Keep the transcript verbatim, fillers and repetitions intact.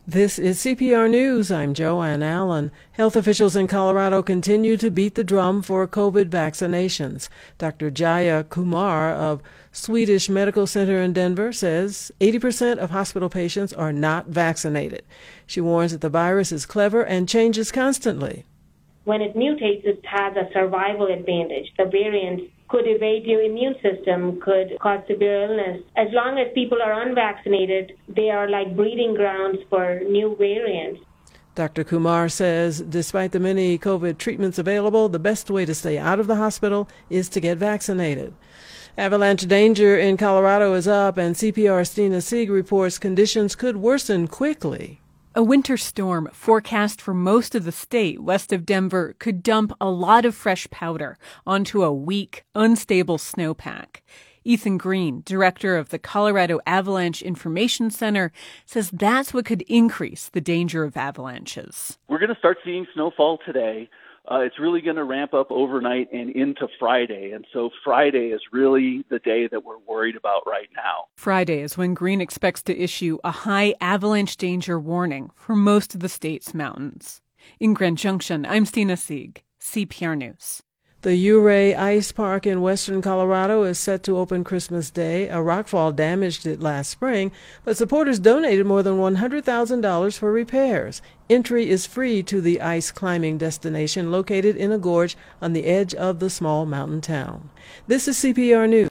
This is C P R News. I'm Joanne Allen. Health officials in Colorado continue to beat the drum for COVID vaccinations. Doctor Jaya Kumar of Swedish Medical Center in Denver says eighty percent of hospital patients are not vaccinated. She warns that the virus is clever and changes constantly. When it mutates, it has a survival advantage. The variants could evade your immune system, could cause severe illness. As long as people are unvaccinated, they are like breeding grounds for new variants. Doctor Kumar says despite the many COVID treatments available, the best way to stay out of the hospital is to get vaccinated. Avalanche danger in Colorado is up, and C P R's Stina Sieg reports conditions could worsen quickly. A winter storm forecast for most of the state west of Denver could dump a lot of fresh powder onto a weak, unstable snowpack. Ethan Green, director of the Colorado Avalanche Information Center, says that's what could increase the danger of avalanches. We're going to start seeing snowfall today. Uh, it's really going to ramp up overnight and into Friday. And so Friday is really the day that we're worried about right now. Friday is when Green expects to issue a high avalanche danger warning for most of the state's mountains. In Grand Junction, I'm Stina Sieg, C P R News. The Ouray Ice Park in western Colorado is set to open Christmas Day. A rockfall damaged it last spring, but supporters donated more than one hundred thousand dollars for repairs. Entry is free to the ice climbing destination located in a gorge on the edge of the small mountain town. This is C P R News.